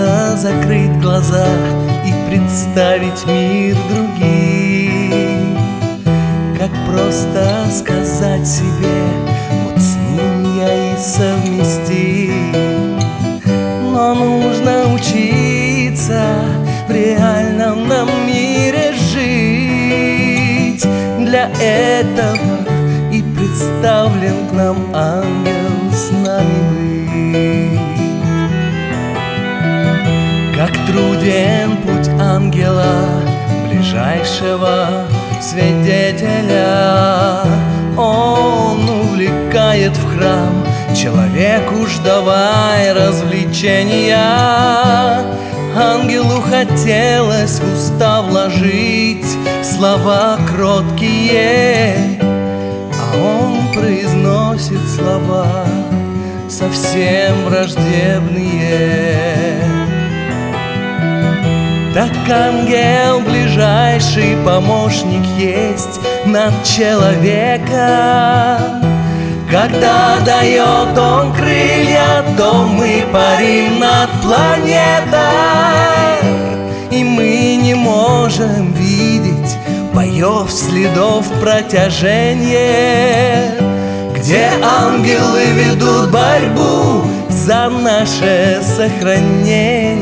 просто закрыть глаза и представить мир другим. Как просто сказать себе: вот с ним я и совместим. Но нужно учиться в реальном нам мире жить. Для этого и представлен к нам ангел с нами быть. Как труден путь ангела, ближайшего свидетеля. Он увлекает в храм, человеку ж давай развлечения. Ангелу хотелось в уста вложить слова кроткие, а он произносит слова совсем враждебные. Так ангел ближайший помощник есть над человеком. Когда дает он крылья, то мы парим над планетой, и мы не можем видеть боев, следов протяжения, где ангелы ведут борьбу за наше сохранение.